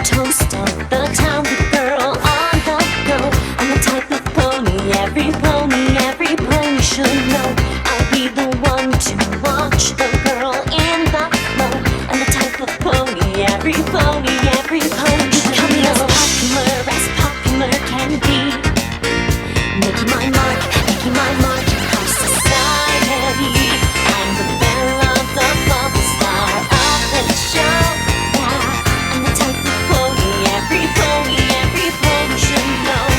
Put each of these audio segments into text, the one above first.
toast of the town, the girl on the go. I'm the type of pony every pony should know. I'll be the one to watch the girl in the flow. I'm the type of pony every pony should know. As popular can be, making my mark in high society. I'm the belle of the bubble, star of the show. Yeah, I'm the type of pony every pony should know.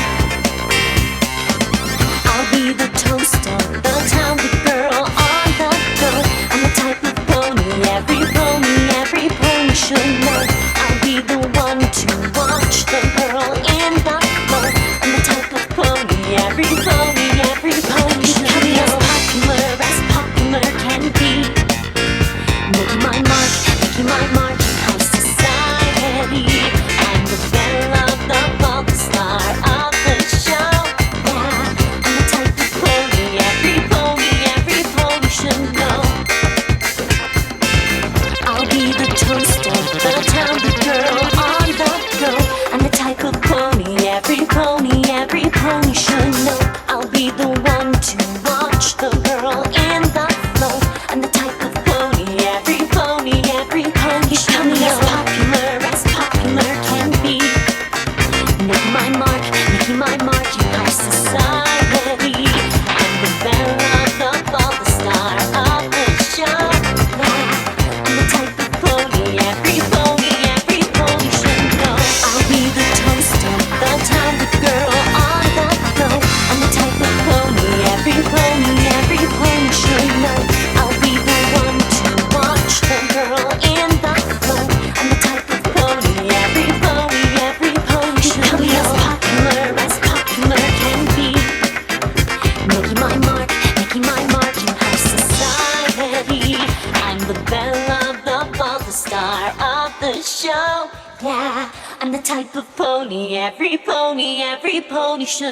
I'll be the toast of the town, the girl on the go. I'm the type of pony every pony should know. I'll be the one to watch the girl in the flow. I'm the type of pony every pony should know. As popular can be, making my mark in high society. I'm the belle of the bubble, star of the show. Yeah, I'm the type of pony every pony should know. I'll be the toast of the town, the girl on the go. I'm the type of pony every pony should know. I'll be the one to watch the girl in the flow. I'm the type of pony every pony should know. As popular can be, making my mark in high society. I'm the belle of the bubble, star of the show. Yeah, I'm the type of pony every pony should know. I'll be the toast of the town, the girl on the go. I'm the type of pony every pony should know. I'll be the one to watch the girl in the flow. I'm the type of pony every pony should know. As popular can be, making my mark in high society. I'm the belle of the bubble, star of the show. Yeah, I'm the type of pony every pony should